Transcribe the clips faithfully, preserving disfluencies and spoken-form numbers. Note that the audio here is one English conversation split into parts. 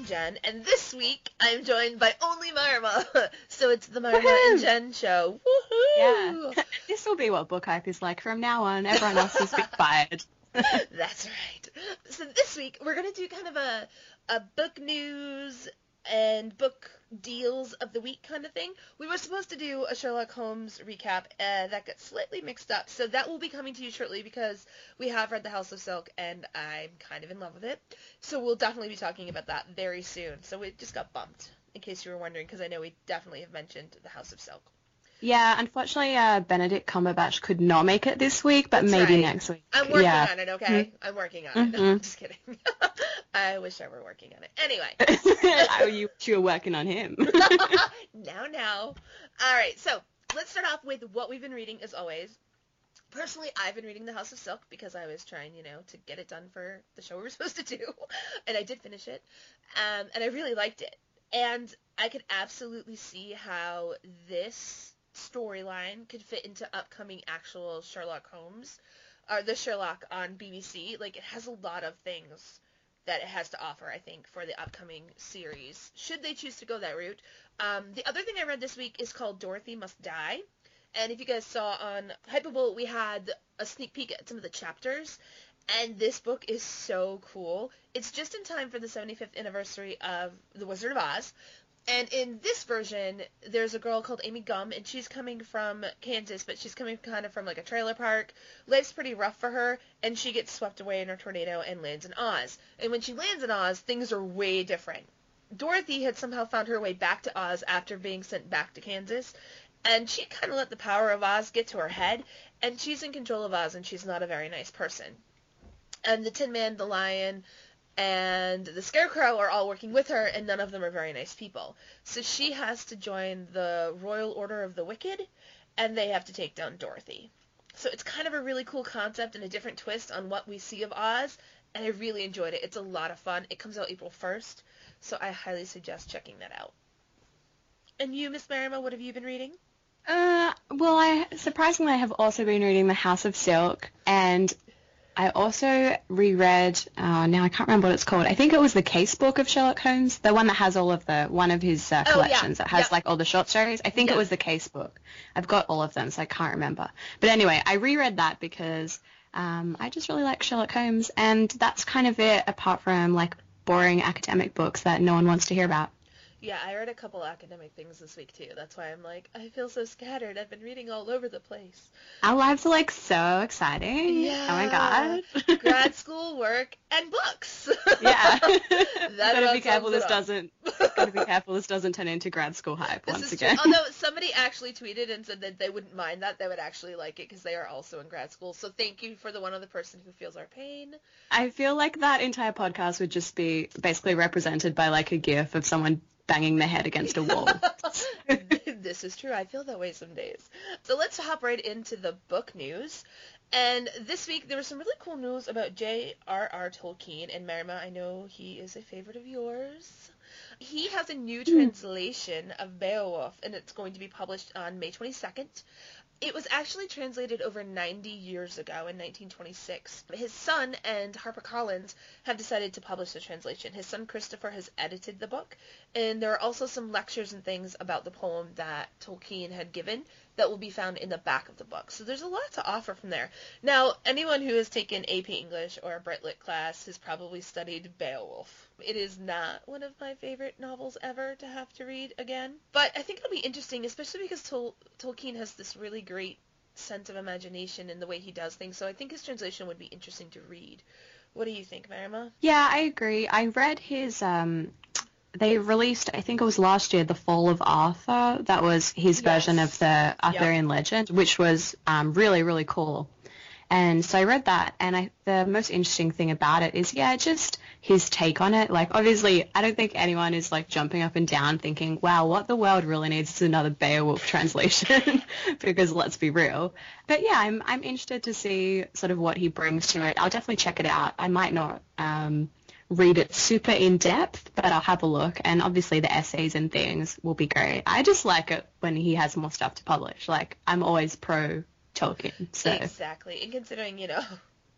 I'm Jen, and this week I'm joined by only Marma. So it's the Marma Woohoo! And Jen show. Woohoo! Yeah, this will be what Book Hype is like from now on. Everyone else has been fired. That's right. So this week we're going to do kind of a, a book news and book deals of the week kind of thing. We were supposed to do a Sherlock Holmes recap, and that got slightly mixed up, so that will be coming to you shortly because we have read The House of Silk, and I'm kind of in love with it. So we'll definitely be talking about that very soon. So it just got bumped, in case you were wondering, because I know we definitely have mentioned The House of Silk. Yeah, unfortunately, uh, Benedict Cumberbatch could not make it this week, but That's maybe right. next week. I'm working yeah. on it, okay? Mm-hmm. I'm working on it. Mm-hmm. No, I'm just kidding. I wish I were working on it. Anyway. I, you, you were working on him. Now, now. All right, so let's start off with what we've been reading, as always. Personally, I've been reading The House of Silk because I was trying, you know, to get it done for the show we were supposed to do, and I did finish it, um, and I really liked it. And I could absolutely see how this storyline could fit into upcoming actual Sherlock Holmes, or the Sherlock on B B C. Like, it has a lot of things that it has to offer, I think, for the upcoming series, should they choose to go that route. Um, the other thing I read this week is called Dorothy Must Die, and if you guys saw on Hypable, we had a sneak peek at some of the chapters, and this book is so cool. It's just in time for the seventy-fifth anniversary of The Wizard of Oz. And in this version, there's a girl called Amy Gum, and she's coming from Kansas, but she's coming kind of from, like, a trailer park. Life's pretty rough for her, and she gets swept away in a tornado and lands in Oz. And when she lands in Oz, things are way different. Dorothy had somehow found her way back to Oz after being sent back to Kansas, and she kind of let the power of Oz get to her head, and she's in control of Oz, and she's not a very nice person. And the Tin Man, the Lion, and the Scarecrow are all working with her, and none of them are very nice people. So she has to join the Royal Order of the Wicked, and they have to take down Dorothy. So it's kind of a really cool concept and a different twist on what we see of Oz, and I really enjoyed it. It's a lot of fun. It comes out April first, so I highly suggest checking that out. And you, Miss Marima, what have you been reading? Uh, well, I surprisingly I have also been reading The House of Silk, and I also reread, uh, now I can't remember what it's called. I think it was the Case Book of Sherlock Holmes, the one that has all of the, one of his uh, collections oh, yeah. that has yeah. like all the short stories. I think yeah. it was the Case Book. I've got all of them, so I can't remember. But anyway, I reread that because um, I just really like Sherlock Holmes, and that's kind of it, apart from like boring academic books that no one wants to hear about. Yeah, I read a couple academic things this week, too. That's why I'm like, I feel so scattered. I've been reading all over the place. Our lives are, like, so exciting. Yeah. Oh, my God. Grad school, work, and books. Yeah. That Gotta be careful this doesn't, gotta be careful this doesn't turn into grad school hype this once is again. True. Although somebody actually tweeted and said that they wouldn't mind that. They would actually like it because they are also in grad school. So thank you for the one other person who feels our pain. I feel like that entire podcast would just be basically represented by, like, a gif of someone banging their head against a wall. This is true. I feel that way some days. So let's hop right into the book news. And this week there was some really cool news about J R R Tolkien. And Marima, I know he is a favorite of yours. He has a new translation of Beowulf, and it's going to be published on May twenty-second. It was actually translated over ninety years ago in nineteen twenty-six. His son and HarperCollins have decided to publish the translation. His son Christopher has edited the book, and there are also some lectures and things about the poem that Tolkien had given that will be found in the back of the book. So there's a lot to offer from there. Now, anyone who has taken A P English or a Brit Lit class has probably studied Beowulf. It is not one of my favorite novels ever to have to read again, but I think it'll be interesting, especially because Tol- Tolkien has this really great sense of imagination in the way he does things, so I think his translation would be interesting to read. What do you think, Marima? Yeah, I agree. I read his, um, they released, I think it was last year, The Fall of Arthur. That was his yes. version of the Arthurian yep. legend, which was um, really, really cool. And so I read that, and I, the most interesting thing about it is, yeah, just his take on it. Like, obviously, I don't think anyone is, like, jumping up and down thinking, wow, what the world really needs is another Beowulf translation, because let's be real. But, yeah, I'm I'm interested to see sort of what he brings to it. I'll definitely check it out. I might not um, read it super in-depth, but I'll have a look. And, obviously, the essays and things will be great. I just like it when he has more stuff to publish. Like, I'm always pro Tolkien. So. Exactly. And considering, you know,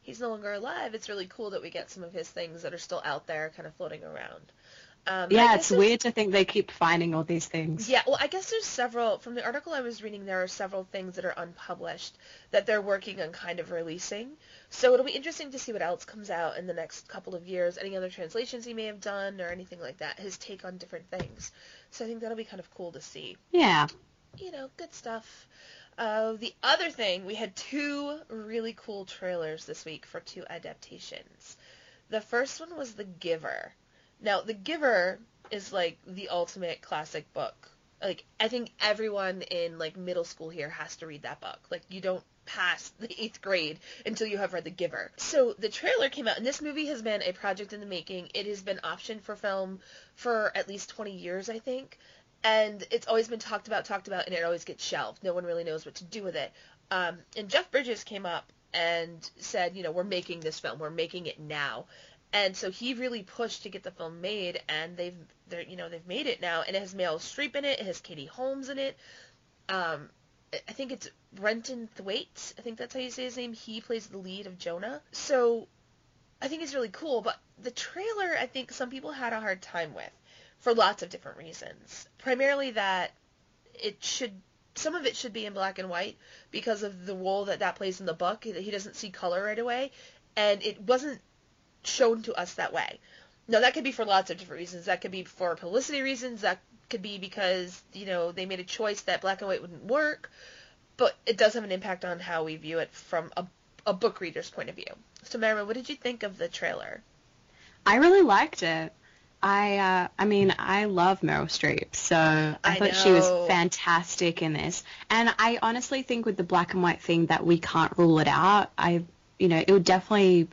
he's no longer alive, it's really cool that we get some of his things that are still out there kind of floating around. Um, yeah, it's weird to think they keep finding all these things. Yeah, well, I guess there's several, from the article I was reading, there are several things that are unpublished that they're working on kind of releasing. So it'll be interesting to see what else comes out in the next couple of years, any other translations he may have done or anything like that, his take on different things. So I think that'll be kind of cool to see. Yeah. You know, good stuff. Uh, the other thing, we had two really cool trailers this week for two adaptations. The first one was The Giver. Now, The Giver is, like, the ultimate classic book. Like, I think everyone in, like, middle school here has to read that book. Like, you don't pass the eighth grade until you have read The Giver. So, the trailer came out, and this movie has been a project in the making. It has been optioned for film for at least twenty years, I think. And it's always been talked about, talked about, and it always gets shelved. No one really knows what to do with it. Um, and Jeff Bridges came up and said, you know, we're making this film. We're making it now. And so he really pushed to get the film made, and they've, they're, you know, they've made it now, and it has Meryl Streep in it, it has Katie Holmes in it. Um, I think it's Brenton Thwaites, I think that's how you say his name. He plays the lead of Jonah. So I think it's really cool, but the trailer, I think some people had a hard time with, for lots of different reasons. Primarily that it should, some of it should be in black and white because of the role that that plays in the book. He doesn't see color right away, and it wasn't shown to us that way. Now, that could be for lots of different reasons. That could be for publicity reasons. That could be because, you know, they made a choice that black and white wouldn't work. But it does have an impact on how we view it from a, a book reader's point of view. So, Merriman, what did you think of the trailer? I really liked it. I, uh, I mean, I love Meryl Streep, so I, I thought know. she was fantastic in this. And I honestly think with the black and white thing that we can't rule it out. I, you know, it would definitely,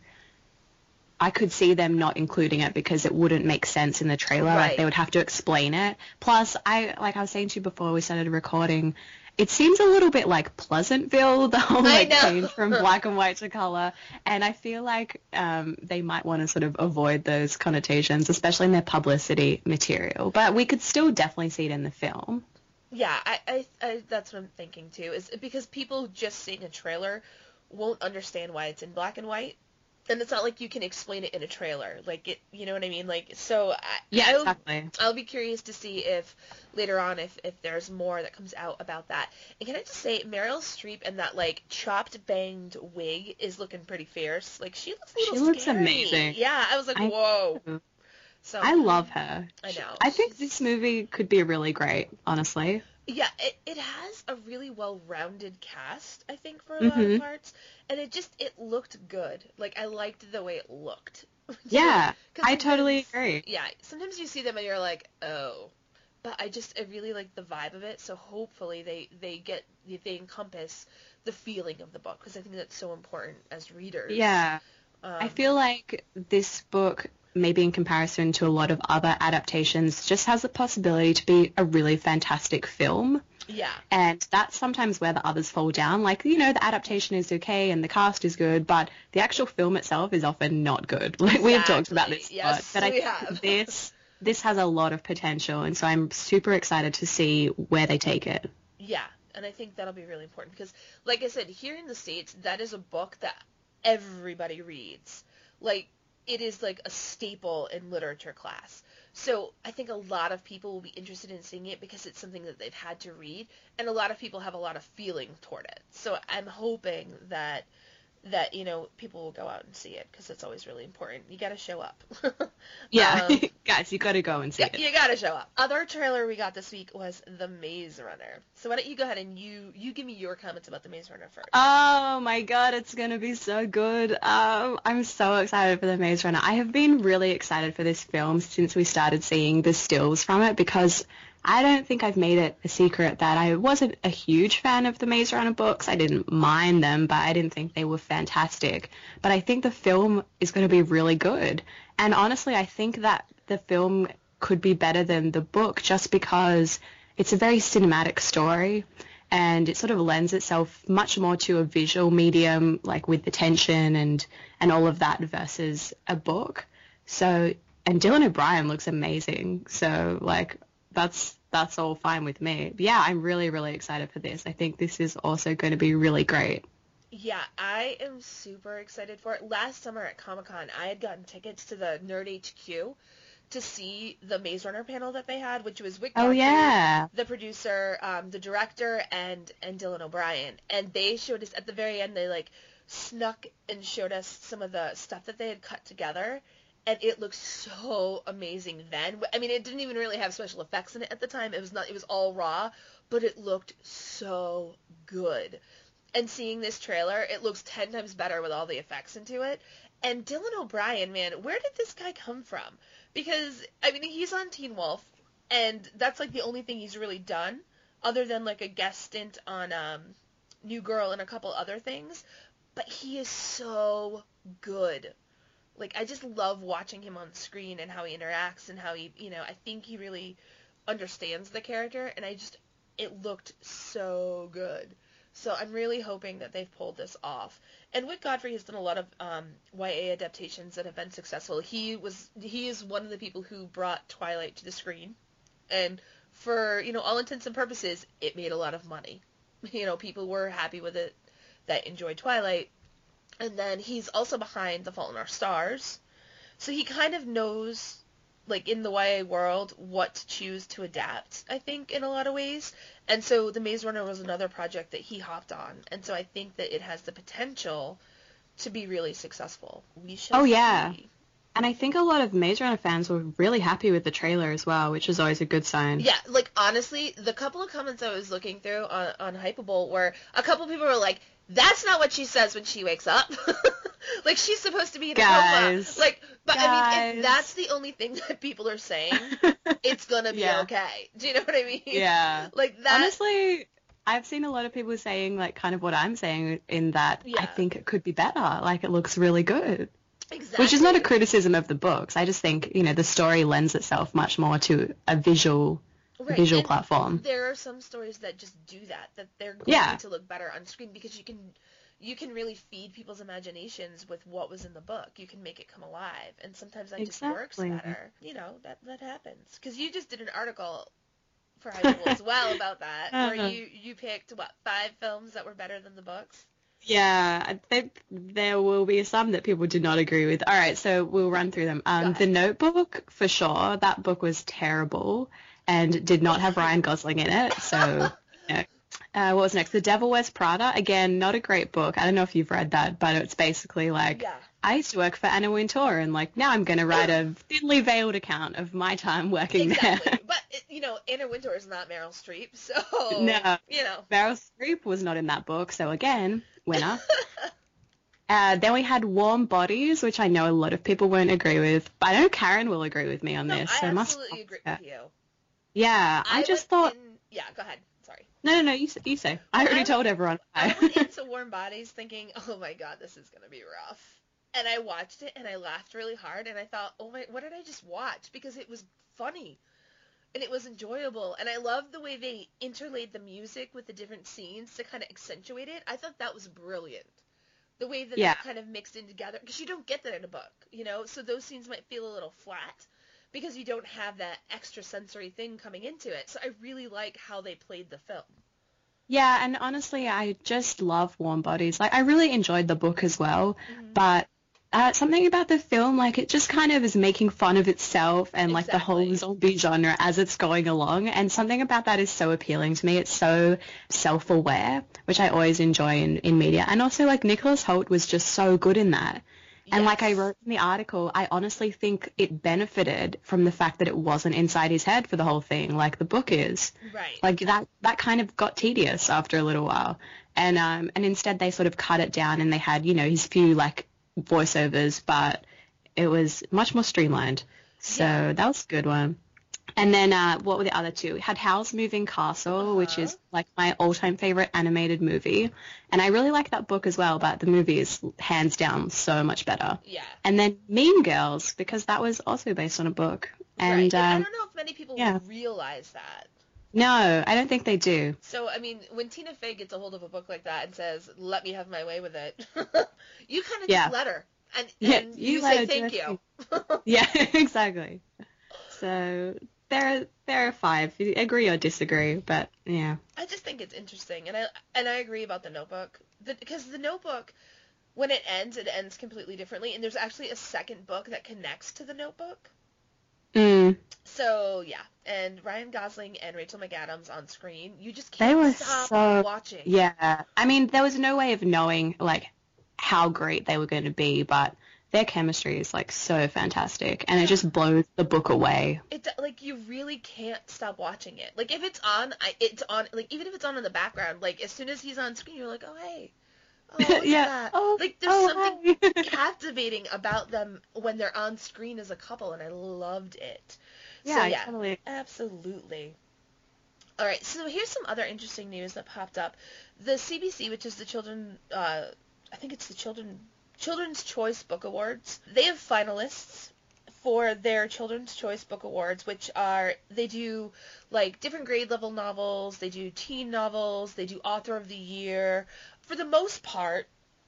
I could see them not including it because it wouldn't make sense in the trailer. Right. Like, they would have to explain it. Plus, I, like I was saying to you before we started recording, it seems a little bit like Pleasantville, the whole like change from black and white to color. And I feel like um, they might want to sort of avoid those connotations, especially in their publicity material. But we could still definitely see it in the film. Yeah, I, I, I that's what I'm thinking too. Is because people just seeing a trailer won't understand why it's in black and white. And it's not like you can explain it in a trailer. Like, it, you know what I mean? Like, so I, yeah, I'll, exactly. I'll be curious to see if later on if, if there's more that comes out about that. And can I just say, Meryl Streep and that, like, chopped, banged wig is looking pretty fierce. Like, she looks a little She looks scary. amazing. Yeah, I was like, I whoa. know. So I love her. I know. I think this movie could be really great, honestly. Yeah, it, it has a really well-rounded cast, I think, for a lot Mhm. of parts. And it just, it looked good. Like, I liked the way it looked. Yeah, Because I totally sometimes- agree. Yeah, sometimes you see them and you're like, oh. But I just, I really like the vibe of it, so hopefully they, they get, they encompass the feeling of the book, because I think that's so important as readers. Yeah. Um, I feel like this book, maybe in comparison to a lot of other adaptations, just has the possibility to be a really fantastic film. Yeah. And that's sometimes where the others fall down. Like, you know, the adaptation is okay and the cast is good, but the actual film itself is often not good. Like, we have talked about this. Yes, but I we think have. this this has a lot of potential, and so I'm super excited to see where they take it. Yeah, and I think that'll be really important because, like I said, here in the States, that is a book that everybody reads. Like, it is like a staple in literature class. So I think a lot of people will be interested in seeing it because it's something that they've had to read, and a lot of people have a lot of feeling toward it. So I'm hoping that that, you know, people will go out and see it because it's always really important. You got to show up. Yeah, Um, guys, you got to go and see Yeah, it. you gotta show up. Other trailer we got this week was The Maze Runner. So why don't you go ahead and you you give me your comments about The Maze Runner first. Oh my god, it's going to be so good. Um, I'm so excited for The Maze Runner. I have been really excited for this film since we started seeing the stills from it because I don't think I've made it a secret that I wasn't a huge fan of the Maze Runner books. I didn't mind them, but I didn't think they were fantastic. But I think the film is going to be really good. And honestly, I think that the film could be better than the book just because it's a very cinematic story and it sort of lends itself much more to a visual medium, like with the tension and, and all of that versus a book. So, and Dylan O'Brien looks amazing. So, like, that's that's all fine with me. But yeah, I'm really, really excited for this. I think this is also going to be really great. Yeah, I am super excited for it. Last summer at Comic-Con, I had gotten tickets to the Nerd H Q to see the Maze Runner panel that they had, which was Wick Oh, Godfrey, yeah. the producer, um, the director, and and Dylan O'Brien. And they showed us at the very end. They like snuck and showed us some of the stuff that they had cut together, and it looked so amazing then. I mean, it didn't even really have special effects in it at the time. It was not. It was all raw, but it looked so good. And seeing this trailer, it looks ten times better with all the effects into it. And Dylan O'Brien, man, where did this guy come from? Because, I mean, he's on Teen Wolf, and that's, like, the only thing he's really done, other than, like, a guest stint on um, New Girl and a couple other things. But he is so good. Like, I just love watching him on screen and how he interacts and how he, you know, I think he really understands the character, and I just, it looked so good. So I'm really hoping that they've pulled this off. And Wick Godfrey has done a lot of um, Y A adaptations that have been successful. He was he is one of the people who brought Twilight to the screen, and for you know all intents and purposes, it made a lot of money. You know, people were happy with it that enjoyed Twilight. And then he's also behind The Fault in Our Stars, so he kind of knows, like, in the Y A world, what to choose to adapt, I think, in a lot of ways. And so The Maze Runner was another project that he hopped on. And so I think that it has the potential to be really successful. We shall Oh, yeah. see. And I think a lot of Maze Runner fans were really happy with the trailer as well, which is always a good sign. Yeah, like, honestly, the couple of comments I was looking through on, on Hypable were, a couple of people were like, that's not what she says when she wakes up. Like, she's supposed to be in a Guys, coma. Like, but I mean, if guys. that's the only thing that people are saying, it's gonna be Yeah. okay. Do you know what I mean? Yeah. Like, that... Honestly, I've seen a lot of people saying, like, kind of what I'm saying in that Yeah. I think it could be better. Like, it looks really good. Exactly. Which is not a criticism of the books. I just think, you know, the story lends itself much more to a visual Right. visual And platform. there are some stories that just do that, that they're going Yeah. to look better on screen because you can you can really feed people's imaginations with what was in the book. You can make it come alive, and sometimes that just works Exactly. better. You know, that that happens. Because you just did an article for Hypable as well about that, where Uh-huh. you, you picked, what, five films that were better than the books? Yeah, I think there will be some that people did not agree with. All right, so we'll run through them. Um, The Notebook, for sure. That book was terrible and did not have Ryan Gosling in it. So, you know. Uh, what was next? The Devil Wears Prada. Again, not a great book. I don't know if you've read that, but it's basically like, Yeah. I used to work for Anna Wintour, and like now I'm going to write a thinly veiled account of my time working Exactly. there. But, you know, Anna Wintour is not Meryl Streep, so, No. you know. Meryl Streep was not in that book, so again, winner. Uh, then we had Warm Bodies, which I know a lot of people won't agree with, but I know Karen will agree with me on No, this. I so must absolutely agree with you. Yeah, I, I just went thought. in- Yeah, go ahead. Sorry. No, no, no. You, s- you say. I already I told everyone. I went into Warm Bodies thinking, oh my god, this is going to be rough. And I watched it and I laughed really hard and I thought, oh my, what did I just watch? Because it was funny and it was enjoyable. And I loved the way they interlaid the music with the different scenes to kind of accentuate it. I thought that was brilliant. The way that Yeah. it kind of mixed in together. Because you don't get that in a book, you know? So those scenes might feel a little flat because you don't have that extra sensory thing coming into it. So I really like how they played the film. Yeah, and honestly, I just love Warm Bodies. Like, I really enjoyed the book as well, Mhm. but uh, something about the film, like, it just kind of is making fun of itself and, like, the whole Exactly. zombie genre as it's going along, and something about that is so appealing to me. It's so self-aware, which I always enjoy in, in media. And also, like, Nicholas Hoult was just so good in that. And like I Yes. wrote in the article, I honestly think it benefited from the fact that it wasn't inside his head for the whole thing, like the book is. Right. Like that, that kind of got tedious after a little while. And um, and instead they sort of cut it down and they had, you know, his few like voiceovers, but it was much more streamlined. So Yeah. that was a good one. And then uh, what were the other two? We had Howl's Moving Castle, which Uh-huh. is like my all-time favorite animated movie. And I really like that book as well, but the movie is hands down so much better. Yeah. And then Mean Girls, because that was also based on a book. And, right. And I um, don't know if many people yeah. realize that. no, I don't think they do. So, I mean, when Tina Fey gets a hold of a book like that and says, let me have my way with it, you kind of Yeah. just let her. And, Yeah, and you you, let say her do thank her you. Yeah, exactly. So there are, there are five. You agree or disagree, but yeah. I just think think it's interesting, and I and I agree about the Notebook, the, because the Notebook, when it ends, it ends completely differently, and there's actually a second book that connects to the Notebook. Mm. So yeah, and Ryan Gosling and Rachel McAdams on screen, you just They can't were stop so watching. Yeah, I mean, there was no way of knowing like how great they were going to be, but their chemistry is like so fantastic, and it just blows the book away. It like you really can't stop watching it. Like if it's on, I, it's on. Like even if it's on in the background, like as soon as he's on screen, you're like, oh hey, oh what's Yeah. that? Oh, Like there's oh, something hi. captivating about them when they're on screen as a couple, and I loved it. Yeah, so I yeah, totally. absolutely. All right, so here's some other interesting news that popped up. The C B C, which is the children, uh, I think it's the children Children's Choice Book Awards. They have finalists for their Children's Choice Book Awards, which are, they do like different grade level novels, they do teen novels, they do Author of the Year. For the most part,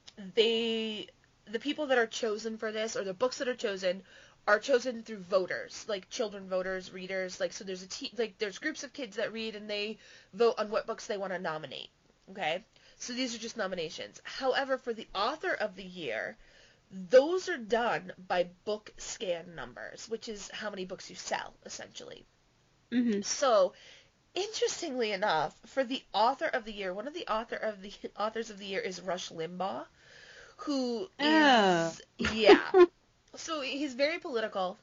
they, the people that are chosen for this, or the books that are chosen, are chosen through voters, like children voters, readers, like, so there's a te- like there's groups of kids that read and they vote on what books they want to nominate. Okay? So these are just nominations. However, for the Author of the Year, those are done by book scan numbers, which is how many books you sell, essentially. Mm-hmm. So, interestingly enough, for the Author of the Year, one of the author of the authors of the year is Rush Limbaugh, who is Oh. yeah. So he's very political,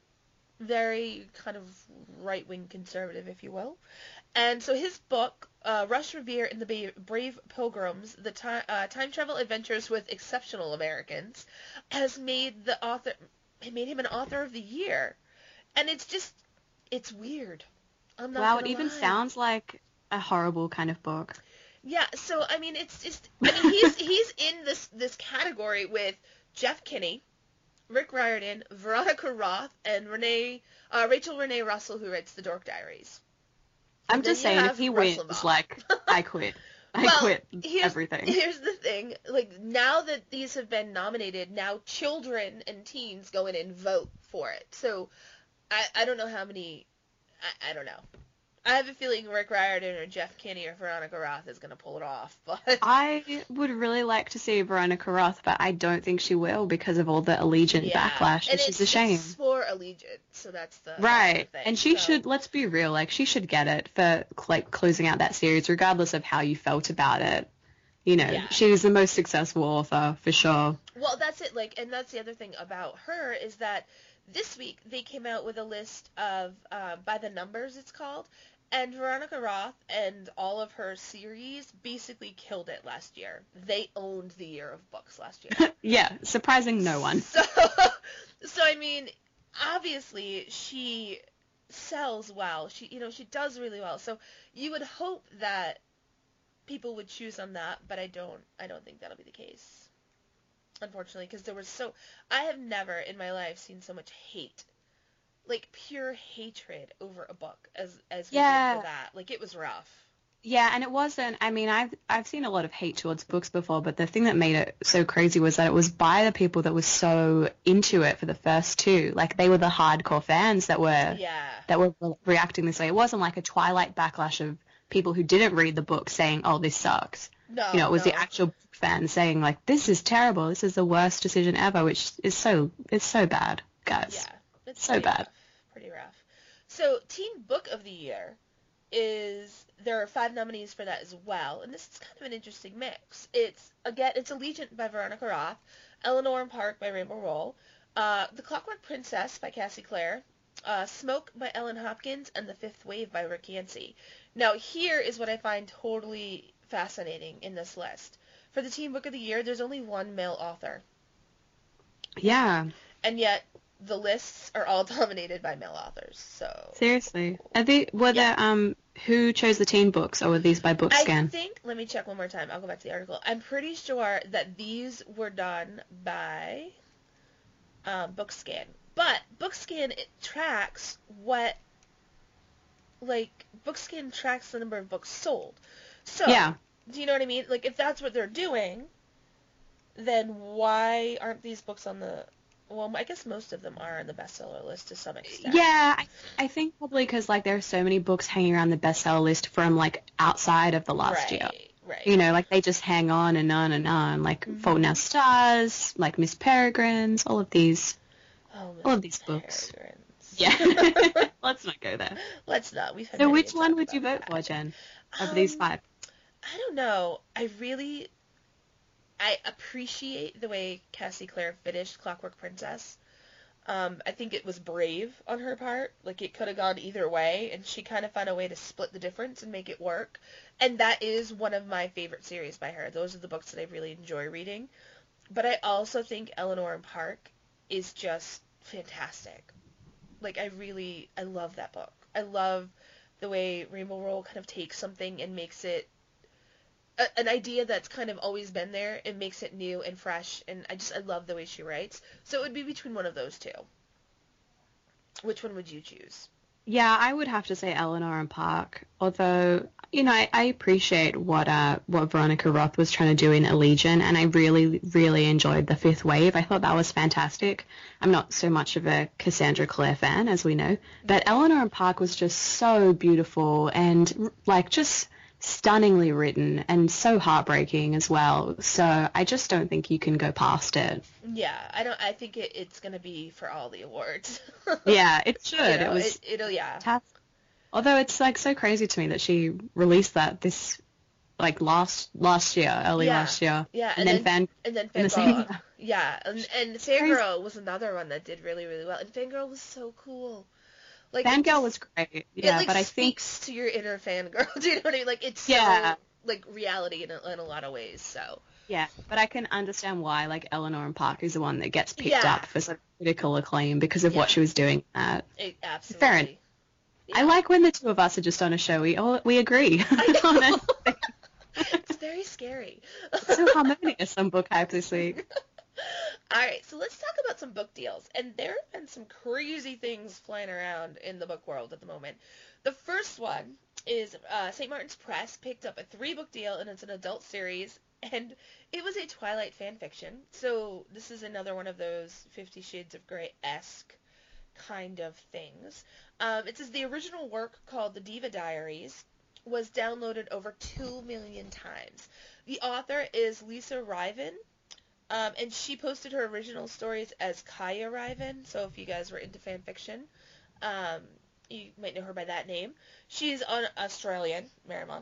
very kind of right-wing conservative, if you will. And so his book, uh, Rush Revere and the Brave Pilgrims, the time, uh, time travel adventures with exceptional Americans, has made the author, it made him an Author of the Year. And it's just, it's weird. I'm not Wow, gonna it even lie. sounds like a horrible kind of book. Yeah, so I mean, it's just, I mean, he's he's in this this category with Jeff Kinney, Rick Riordan, Veronica Roth, and Renee, uh, Rachel Renee Russell, who writes The Dork Diaries. I'm And then just you saying, if have he Rush wins, Limbaugh. like, I quit. I Well, quit here's, everything. Here's the thing. Like, now that these have been nominated, now children and teens go in and vote for it. So, I, I don't know how many... I, I don't know. I have a feeling Rick Riordan or Jeff Kinney or Veronica Roth is going to pull it off, but... I would really like to see Veronica Roth, but I don't think she will because of all the Allegiant yeah. backlash, which and is a shame. It's for Allegiant, so that's the, Right, that's the thing. and she so. should, let's be real, like, she should get it for, like, closing out that series, regardless of how you felt about it. You know, Yeah. she's the most successful author, for sure. Well, that's it, like, and that's the other thing about her, is that this week they came out with a list of, uh, by the numbers it's called, and Veronica Roth and all of her series basically killed it last year. They owned the year of books last year. Yeah, surprising no one. So, so I mean, obviously she sells well. She, you know, she does really well. So you would hope that people would choose on that, but I don't. I don't think that'll be the case, unfortunately, because there was so. I have never in my life seen so much hate. Like, pure hatred over a book as as we Yeah. did for that. Like, it was rough. Yeah, and it wasn't, I mean, I've I've seen a lot of hate towards books before, but the thing that made it so crazy was that it was by the people that were so into it for the first two. Like, they were the hardcore fans that were Yeah. that were reacting this way. It wasn't like a Twilight backlash of people who didn't read the book saying, oh, this sucks. No, You know, it was no. the actual fans saying, like, this is terrible. This is the worst decision ever, which is so, it's so bad, guys. Yeah. It's So pretty bad. rough. Pretty rough. So, Teen Book of the Year is, there are five nominees for that as well, and this is kind of an interesting mix. It's, again, it's Allegiant by Veronica Roth, Eleanor and Park by Rainbow Rowell, uh, The Clockwork Princess by Cassie Clare, uh, Smoke by Ellen Hopkins, and The Fifth Wave by Rick Yancey. Now, here is what I find totally fascinating in this list. For the Teen Book of the Year, there's only one male author, Yeah, and yet the lists are all dominated by male authors, so... seriously. Are they, were Yeah. there, um, who chose the teen books, or were these by I Bookscan? think, let me check one more time. I'll go back to the article. I'm pretty sure that these were done by um, Bookscan. But Bookscan, it tracks what, like, Bookscan tracks the number of books sold. So, Yeah. do you know what I mean? Like, if that's what they're doing, then why aren't these books on the Well, I guess most of them are on the bestseller list to some extent. Yeah, I, I think probably because like there are so many books hanging around the bestseller list from like outside of the last right, year. Right. You know, like they just hang on and on and on. Like mm-hmm. Fault in Our Stars, like Miss Peregrine's, all of these, oh, all of these books. Peregrine's. Yeah, let's not go there. Let's not. We've had so, many which to one talk would you about vote that. for, Jen? Of Um, these five? I don't know. I really, I appreciate the way Cassie Clare finished Clockwork Princess. Um, I think it was brave on her part. Like, it could have gone either way, and she kind of found a way to split the difference and make it work. And that is one of my favorite series by her. Those are the books that I really enjoy reading. But I also think Eleanor and Park is just fantastic. Like, I really, I love that book. I love the way Rainbow Rowell kind of takes something and makes it a, an idea that's kind of always been there and makes it new and fresh, and I just, I love the way she writes. So it would be between one of those two. Which one would you choose? Yeah, I would have to say Eleanor and Park. Although, you know, I, I appreciate what uh what Veronica Roth was trying to do in Allegiant, and I really, really enjoyed The Fifth Wave. I thought that was fantastic. I'm not so much of a Cassandra Clare fan, as we know, but Eleanor and Park was just so beautiful and, like, just stunningly written and so heartbreaking as well. So I just don't think you can go past it. Yeah, I don't. I think it, it's gonna be for all the awards. Yeah, it should. You know, it was. It, it'll yeah. Fantastic. Although it's like so crazy to me that she released that this like last last year, early yeah. last year. Yeah, and, and then, then Fan and then in the Fangirl. same year. Yeah, and and Fangirl was another one that did really really well, and Fangirl was so cool. Like Fangirl was great. Yeah, it, like, but I think speaks to your inner fangirl. Do you know what I mean? Like it's yeah. so like reality in a, in a lot of ways. So yeah, but I can understand why like Eleanor and Park is the one that gets picked yeah. up for some critical acclaim because of yeah. what she was doing. At it, absolutely. Fair enough. Yeah. I like when the two of us are just on a show. We all we agree. I know. It's very scary. It's so harmonious on Book Hype this week. All right, so let's talk about some book deals. And there have been some crazy things flying around in the book world at the moment. The first one is uh, Saint Martin's Press picked up a three-book deal, and it's an adult series, and it was a Twilight fan fiction. So this is another one of those Fifty Shades of Grey-esque kind of things. Um, it says the original work, called The Diva Diaries, was downloaded over two million times. The author is Lisa Riven. Um, and she posted her original stories as Kaya Riven, so if you guys were into fan fiction, um, you might know her by that name. She's an Australian, Marima.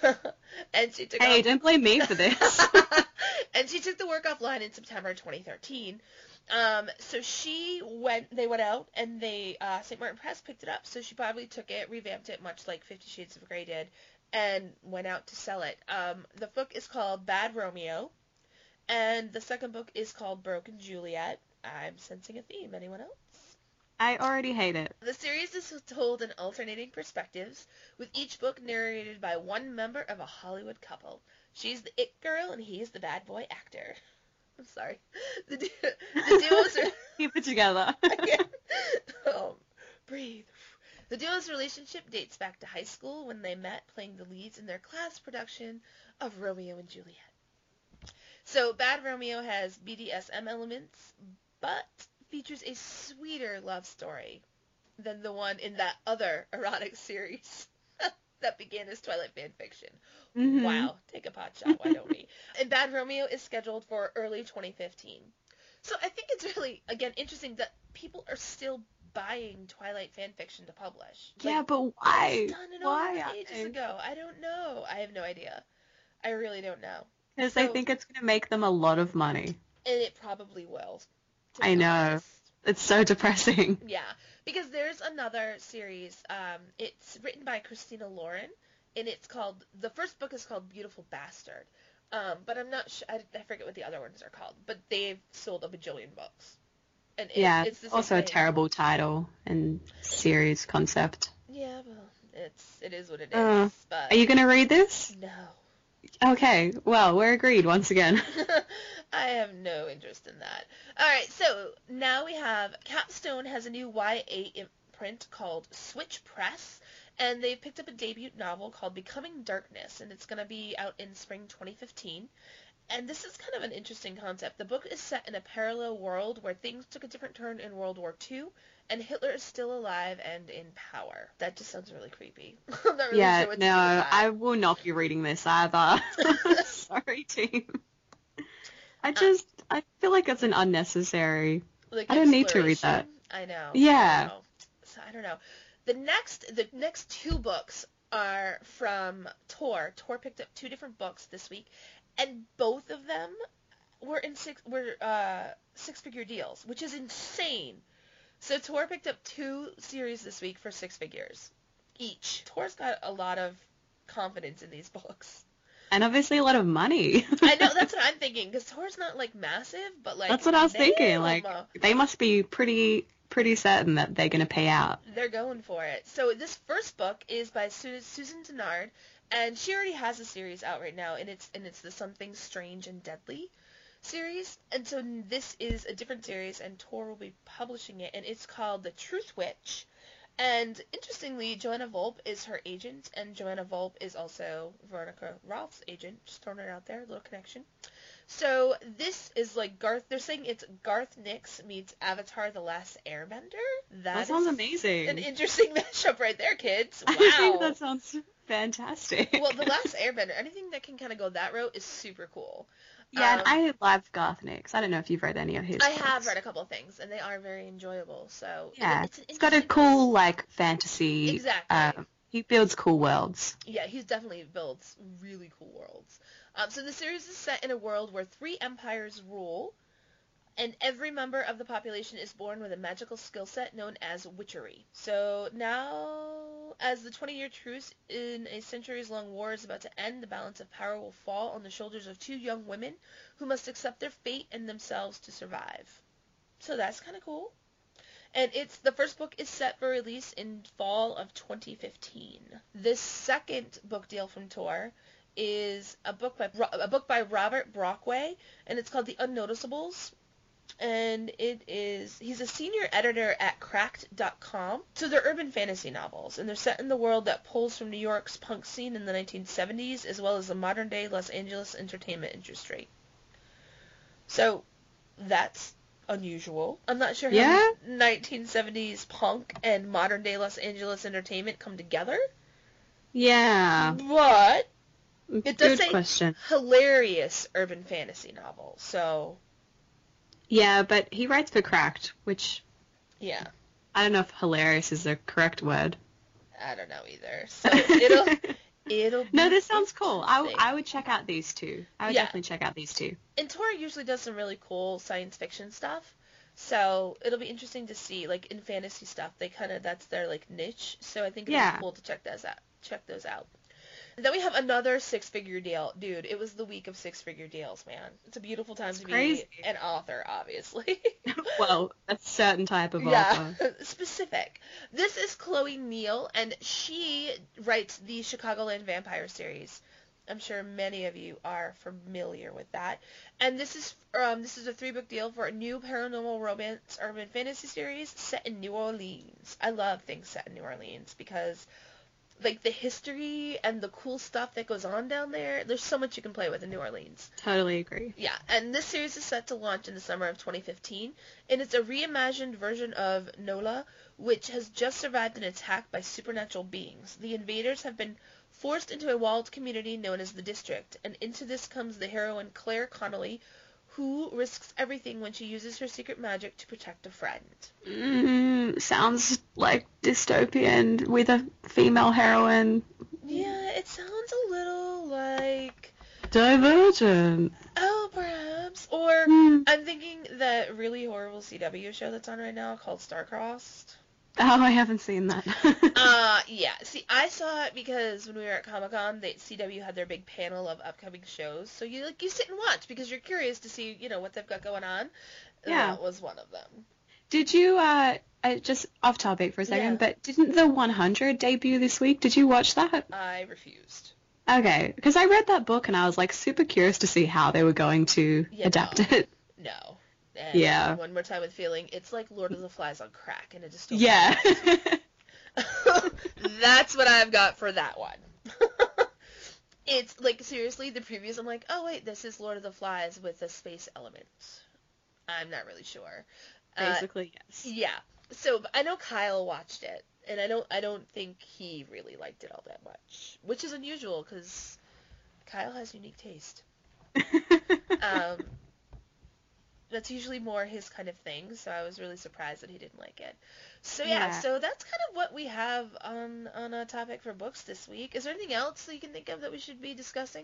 and she took Hey, off... don't blame me for this. And she took the work offline in September twenty thirteen. Um, so she went, they went out, and they, uh, Saint Martin Press picked it up, so she probably took it, revamped it, much like Fifty Shades of Grey did, and went out to sell it. Um, the book is called Bad Romeo. And the second book is called Broken Juliet. I'm sensing a theme. Anyone else? I already hate it. The series is told in alternating perspectives, with each book narrated by one member of a Hollywood couple. She's the it girl, and he's the bad boy actor. I'm sorry. The, du- the duos are... Keep it together. um, breathe. The duo's relationship dates back to high school when they met playing the leads in their class production of Romeo and Juliet. So, Bad Romeo has B D S M elements, but features a sweeter love story than the one in that other erotic series that began as Twilight fan fiction. Mm-hmm. Wow, take a pot shot, why don't we? And Bad Romeo is scheduled for early twenty fifteen. So I think it's really, again, interesting that people are still buying Twilight fan fiction to publish. Yeah, like, but why? It was done in why over ages ago. I don't know. I have no idea. I really don't know. Because so, they think it's going to make them a lot of money. And it probably will. I know. Honest. It's so depressing. Yeah, because there's another series. Um, it's written by Christina Lauren, and it's called, the first book is called Beautiful Bastard. Um, but I'm not sure, I, I forget what the other ones are called. But they've sold a bajillion books. And it, yeah, it's the same also thing. a terrible title and series concept. Yeah, well, it's, it is what it is. Uh, but are you going to read this? No. Okay, well, we're agreed once again. I have no interest in that. Alright, so now we have Capstone has a new Y A imprint called Switch Press, and they've picked up a debut novel called Becoming Darkness, and it's going to be out in spring twenty fifteen. And this is kind of an interesting concept. The book is set in a parallel world where things took a different turn in World War Two, and Hitler is still alive and in power. That just sounds really creepy. I'm not really yeah, sure what no, to do with that. I will not be reading this either. Sorry, team. I just, uh, I feel like it's an unnecessary. Like I don't need to read that. I know. Yeah. I know. So I don't know. The next, the next two books are from Tor. Tor picked up two different books this week, and both of them were in six were uh, six-figure deals, which is insane. So Tor picked up two series this week for six figures each. Tor's got a lot of confidence in these books. And obviously a lot of money. I know, that's what I'm thinking, because Tor's not, like, massive, but, like, that's what I was damn, thinking. Like, they must be pretty pretty certain that they're going to pay out. They're going for it. So this first book is by Su- Susan Dennard, and she already has a series out right now, and it's and it's the Something Strange and Deadly series. And so this is a different series, and Tor will be publishing it, and it's called The Truth Witch. And interestingly, Joanna Volpe is her agent, and Joanna Volpe is also Veronica Roth's agent. Just throwing it out there, a little connection. So this is like Garth. They're saying it's Garth Nix meets Avatar: The Last Airbender. That, that sounds is amazing. An interesting mashup right there, kids. Wow. I think that sounds fantastic. Well, The Last Airbender. Anything that can kind of go that route is super cool. Yeah, um, and I love Garth Nix. I don't know if you've read any of his I books. have read a couple of things, and they are very enjoyable. So yeah, it's, an it's got a cool like fantasy. Exactly. Um, he builds cool worlds. Yeah, he's definitely builds really cool worlds. Um, so the series is set in a world where three empires rule, and every member of the population is born with a magical skill set known as witchery. So now, as the twenty-year truce in a centuries-long war is about to end, the balance of power will fall on the shoulders of two young women who must accept their fate and themselves to survive. So that's kind of cool. And it's the first book is set for release in fall of twenty fifteen. The second book deal from Tor is a book by a book by Robert Brockway, and it's called The Unnoticeables. And it is he's a senior editor at cracked dot com. So they're urban fantasy novels, and they're set in the world that pulls from New York's punk scene in the nineteen seventies, as well as the modern-day Los Angeles entertainment industry. So that's unusual. I'm not sure how yeah? nineteen seventies punk and modern-day Los Angeles entertainment come together. Yeah. But it does Good say question. hilarious urban fantasy novel, so... Yeah, but he writes for Cracked, which... Yeah. I don't know if hilarious is the correct word. I don't know either. So it'll... it'll be no, this sounds cool. I, w- interesting. I would check out these two. I would Yeah. definitely check out these two. And Tor usually does some really cool science fiction stuff, so it'll be interesting to see, like, in fantasy stuff, they kind of, that's their, like, niche, so I think it'll Yeah. be cool to check those out. Check those out. And then we have another six-figure deal. Dude, it was the week of six-figure deals, man. It's a beautiful time It's to crazy. be an author, obviously. Well, a certain type of yeah, author. specific. This is Chloe Neal, and she writes the Chicagoland Vampire series. I'm sure many of you are familiar with that. And this is um, this is a three-book deal for a new paranormal romance urban fantasy series set in New Orleans. I love things set in New Orleans because, like, the history and the cool stuff that goes on down there, there's so much you can play with in New Orleans. Totally agree. Yeah, and this series is set to launch in the summer of twenty fifteen, and it's a reimagined version of Nola, which has just survived an attack by supernatural beings. The invaders have been forced into a walled community known as the District, and into this comes the heroine Claire Connolly, who risks everything when she uses her secret magic to protect a friend. Mm, sounds like dystopian with a female heroine. Yeah, it sounds a little like... Divergent. Oh, perhaps. Or Mm. I'm thinking that really horrible C W show that's on right now called Starcrossed. Oh, I haven't seen that. uh, yeah. See, I saw it because when we were at Comic-Con, they, C W had their big panel of upcoming shows. So you like you sit and watch because you're curious to see, you know, what they've got going on. And Yeah. that was one of them. Did you, uh, uh, just off topic for a second, Yeah. but didn't the one hundred debut this week? Did you watch that? I refused. Okay, because I read that book and I was like super curious to see how they were going to Yeah, adapt no. it. No. And Yeah. One more time with feeling, it's like Lord of the Flies on crack in a dystopian Yeah. That's what I've got for that one. It's, like, seriously, the previews, I'm like, oh, wait, this is Lord of the Flies with a space element. I'm not really sure. Basically, uh, yes. Yeah. So, I know Kyle watched it, and I don't I don't think he really liked it all that much, which is unusual, because Kyle has unique taste. um, that's usually more his kind of thing, so I was really surprised that he didn't like it. So yeah, Yeah. so that's kind of what we have on on a topic for books this week. Is there anything else that you can think of that we should be discussing?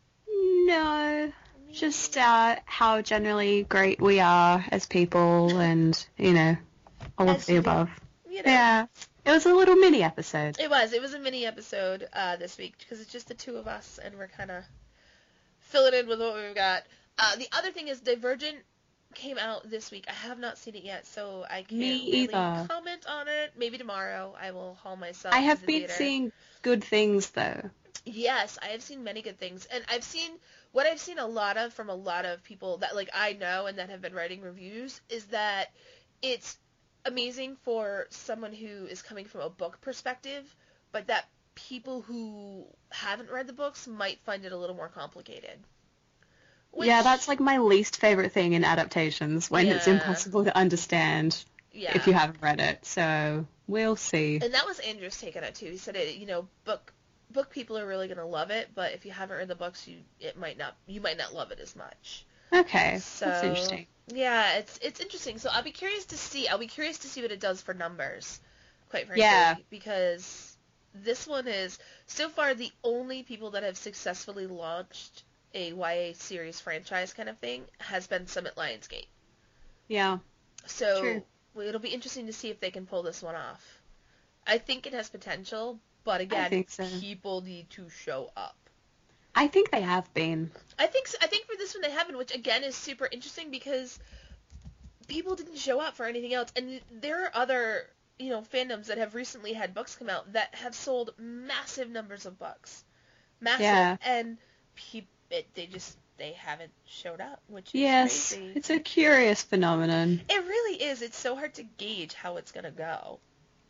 No, just uh, how generally great we are as people, and you know, all As of the you do, above. you know. Yeah, it was a little mini episode. It was. It was a mini episode uh, this week because it's just the two of us, and we're kind of filling in with what we've got. Uh, the other thing is Divergent came out this week. I have not seen it yet, so I can't Me really either. comment on it. Maybe tomorrow I will haul myself I to have the been theater. seeing good things though. Yes, I have seen many good things, and I've seen what I've seen a lot of from a lot of people that like I know and that have been writing reviews is that it's amazing for someone who is coming from a book perspective, but that people who haven't read the books might find it a little more complicated. Which, Yeah, that's like my least favorite thing in adaptations, when it's Yeah. impossible to understand yeah. if you haven't read it. So we'll see. And that was Andrew's take on it too. He said it, you know, book book people are really gonna love it, but if you haven't read the books, you it might not you might not love it as much. Okay, So, that's interesting. Yeah, it's it's interesting. So I'll be curious to see. I'll be curious to see what it does for numbers, quite frankly. Yeah. Because this one is so far the only people that have successfully launched a Y A series franchise kind of thing has been Summit Lionsgate. Yeah. So True. well, it'll be interesting to see if they can pull this one off. I think it has potential, but again, I think so. people need to show up. I think they have been. I think so, I think for this one they haven't, which again is super interesting because people didn't show up for anything else, and there are other you know fandoms that have recently had books come out that have sold massive numbers of books, massive, Yeah. and pe- it, they just they haven't showed up, which is Yes, crazy. it's a curious phenomenon. It really is. It's so hard to gauge how it's gonna go.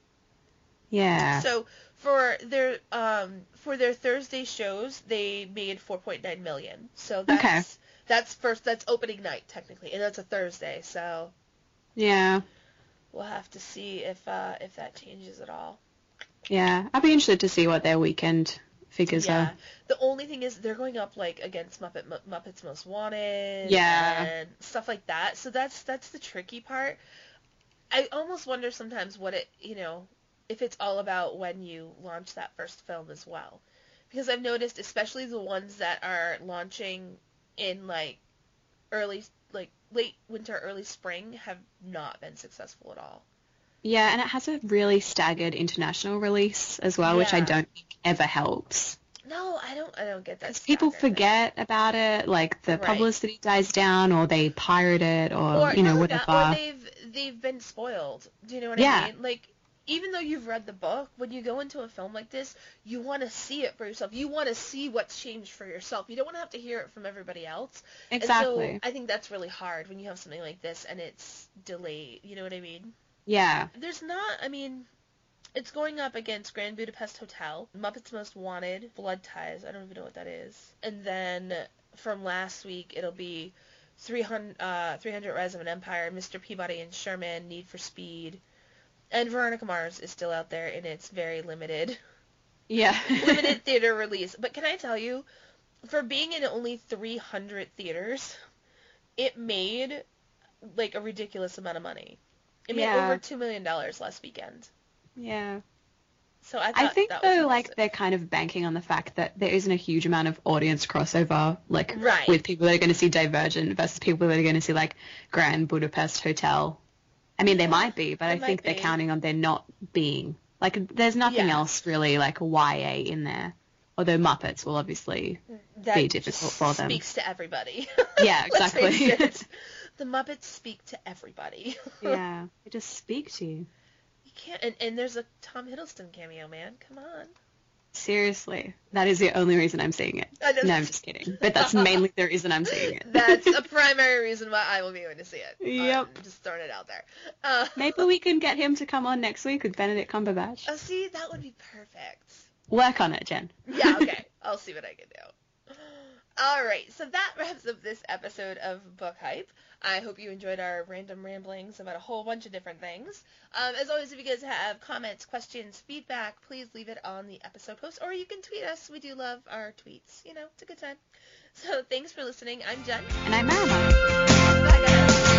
Yeah. So for their um for their Thursday shows, they made four point nine million. So that's Okay. that's first that's opening night technically, and that's a Thursday. So Yeah. we'll have to see if uh if that changes at all. Yeah. I'd be interested to see what their weekend figures Yeah. are. The only thing is they're going up like against Muppet Muppets Most Wanted Yeah. and stuff like that. So that's that's the tricky part. I almost wonder sometimes what it, you know, if it's all about when you launch that first film as well. Because I've noticed, especially the ones that are launching in, like, early, like, late winter, early spring, have not been successful at all. Yeah, and it has a really staggered international release as well, which I Yeah. don't think ever helps. No, I don't, I don't get that. Because people staggered thing. forget about it, like the Right. publicity dies down, or they pirate it, or, Or, you know, not whatever. that, or they've, they've been spoiled. Do you know what Yeah. I mean? Like, even though you've read the book, when you go into a film like this, you want to see it for yourself. You want to see what's changed for yourself. You don't want to have to hear it from everybody else. Exactly. And so I think that's really hard when you have something like this and it's delayed. You know what I mean? Yeah. There's not, I mean, it's going up against Grand Budapest Hotel, Muppets Most Wanted, Blood Ties, I don't even know what that is. And then from last week, it'll be three hundred, uh, three hundred Rise of an Empire, Mister Peabody and Sherman, Need for Speed. And Veronica Mars is still out there in its very limited, Yeah. limited theater release. But can I tell you, for being in only three hundred theaters, it made, like, a ridiculous amount of money. It made Yeah. over two million dollars last weekend. Yeah. So I thought I think, that was though, like, impressive. they're kind of banking on the fact that there isn't a huge amount of audience crossover, like, Right. with people that are going to see Divergent versus people that are going to see, like, Grand Budapest Hotel. I mean, there might be, but There I think might they're be. counting on there not being. Like, there's nothing Yeah. else really, like, Y A in there. Although Muppets will obviously that be difficult just for them. speaks to everybody. Yeah, Let's exactly. face it. The Muppets speak to everybody. Yeah, they just speak to you. You can't, and, and there's a Tom Hiddleston cameo, man. Come on. Seriously. That is the only reason I'm seeing it. I know. No, I'm just kidding. But that's mainly the reason I'm seeing it. That's a primary reason why I will be going to see it. Yep. I'm just throwing it out there. Uh, Maybe we can get him to come on next week with Benedict Cumberbatch. Oh, see, that would be perfect. Work on it, Jen. Yeah, okay. I'll see what I can do. All right, so that wraps up this episode of Book Hype. I hope you enjoyed our random ramblings about a whole bunch of different things. Um, as always, if you guys have comments, questions, feedback, please leave it on the episode post, or you can tweet us. We do love our tweets. You know, it's a good time. So thanks for listening. I'm Jen. And I'm Emma. Bye, guys.